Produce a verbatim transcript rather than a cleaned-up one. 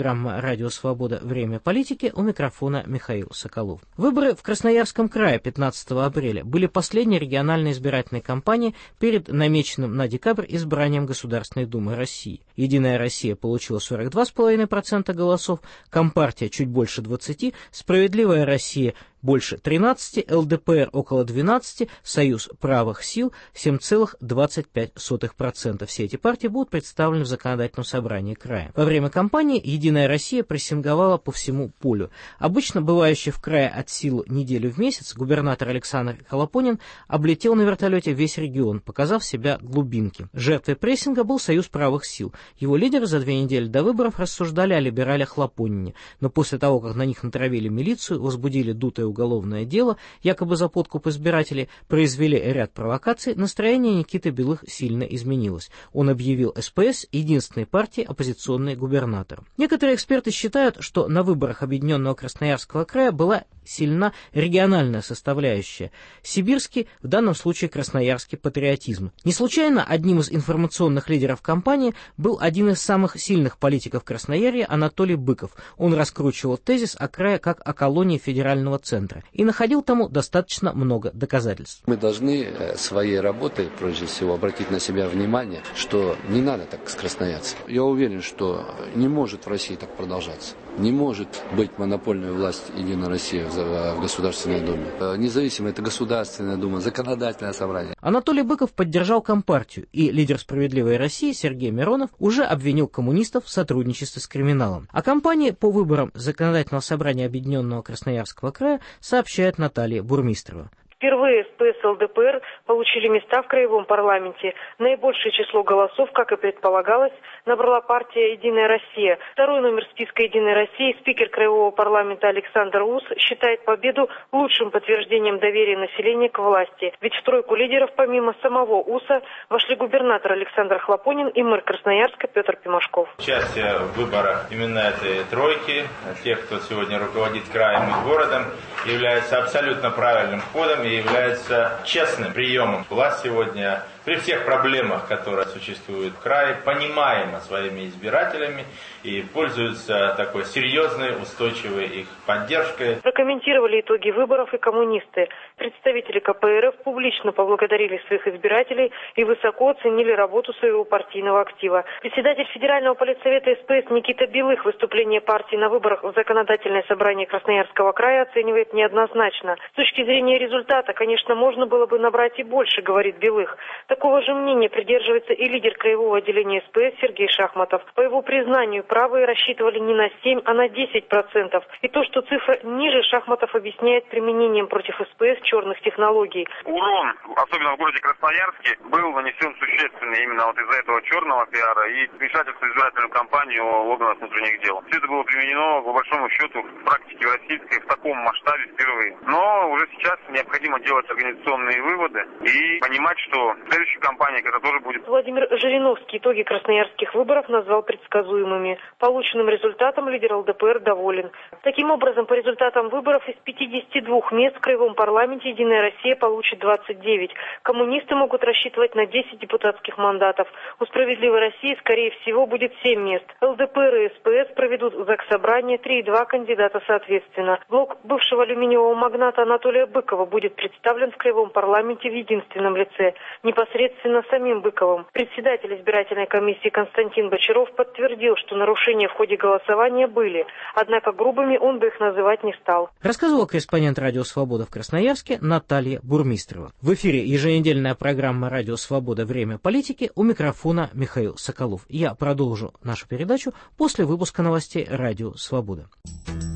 программа «Радио Свобода. Время политики», у микрофона Михаил Соколов. Выборы в Красноярском крае пятнадцатого апреля были последней региональной избирательной кампанией перед намеченным на декабрь избранием Государственной Думы России. «Единая Россия» получила сорок два целых пять десятых процента голосов, Компартия чуть больше двадцати процентов, «Справедливая Россия» больше тринадцати процентов, эл дэ пэ эр около двенадцати процентов, Союз правых сил семь целых двадцать пять сотых процента. Все эти партии будут представлены в законодательном собрании края. Во время кампании «Единая Россия» прессинговала по всему полю. Обычно бывающий в крае от силы неделю в месяц, губернатор Александр Холопонин облетел на вертолете весь регион, показав себя глубинки. Жертвой прессинга был Союз правых сил. Его лидеры за две недели до выборов рассуждали о либерале Хлопонине, но после того, как на них натравили милицию, возбудили дутое уголовное дело, якобы за подкуп избирателей, произвели ряд провокаций, настроение Никиты Белых сильно изменилось. Он объявил эс пэ эс единственной партией оппозиционной губернатора. Некоторые эксперты считают, что на выборах Объединенного Красноярского края была сильна региональная составляющая. Сибирский, в данном случае красноярский патриотизм. Не случайно одним из информационных лидеров кампании был один из самых сильных политиков Красноярья Анатолий Быков. Он раскручивал тезис о крае как о колонии федерального центра и находил тому достаточно много доказательств. Мы должны своей работой, прежде всего, обратить на себя внимание, что не надо так с красноярцем. Я уверен, что не может в России так продолжаться. Не может быть монопольная власть «Единая Россия» в Государственной Думе. Независимо, это Государственная Дума, законодательное собрание. Анатолий Быков поддержал Компартию, и лидер «Справедливой России» Сергей Миронов уже обвинил коммунистов в сотрудничестве с криминалом. О кампании по выборам Законодательного собрания Объединенного Красноярского края сообщает Наталья Бурмистрова. Впервые эс пэ эс и эл дэ пэ эр получили места в краевом парламенте. Наибольшее число голосов, как и предполагалось, набрала партия «Единая Россия». Второй номер списка «Единой России» спикер краевого парламента Александр Ус считает победу лучшим подтверждением доверия населения к власти. Ведь в тройку лидеров помимо самого Уса вошли губернатор Александр Хлопонин и мэр Красноярска Петр Пимашков. Участие в выборах именно этой тройки, тех, кто сегодня руководит краем и городом, является абсолютно правильным ходом и является честным приемом. Власть сегодня при всех проблемах, которые существуют в крае, понимаема своими избирателями и пользуется такой серьезной, устойчивой их поддержкой. Прокомментировали итоги выборов и коммунисты. Представители ка пэ эр эф публично поблагодарили своих избирателей и высоко оценили работу своего партийного актива. Председатель Федерального политсовета эс пэ эс Никита Белых выступление партии на выборах в Законодательное собрание Красноярского края оценивает неоднозначно. С точки зрения результата, конечно, можно было бы набрать и больше, говорит Белых. Такого же мнения придерживается и лидер краевого отделения эс пэ эс Сергей Шахматов. По его признанию, правые рассчитывали не на семь, а на десять процентов. И то, что цифра ниже, Шахматов объясняет применением против эс пэ эс черных технологий. Урон, особенно в городе Красноярске, был нанесен существенный именно вот из-за этого черного пиара и вмешательства в избирательную кампанию органов внутренних дел. Все это было применено, по большому счету, в практике российской в таком масштабе впервые. Но уже сейчас необходимо делать организационные выводы и понимать, что следующая кампания, которая тоже будет... Владимир Жириновский итоги красноярских выборов назвал предсказуемыми. Полученным результатом лидер эл дэ пэ эр доволен. Таким образом, по результатам выборов из пятидесяти двух мест в краевом парламенте «Единая Россия» получит двадцать девять. Коммунисты могут рассчитывать на десять депутатских мандатов. У «Справедливой России», скорее всего, будет семь мест. эл дэ пэ эр и эс пэ эс проведут в Заксобрание три и два кандидата соответственно. Блок бывшего алюминиевого магната Анатолия Быкова будет представлен в краевом парламенте в единственном лице, непосредственно самим Быковым. Председатель избирательной комиссии Константин Бочаров подтвердил, что нарушения в ходе голосования были, однако грубыми он бы их называть не стал. Рассказывала корреспондент «Радио Свобода» в Красноярске Наталья Бурмистрова. В эфире еженедельная программа «Радио Свобода. Время политики», у микрофона Михаил Соколов. Я продолжу нашу передачу после выпуска новостей «Радио Свобода».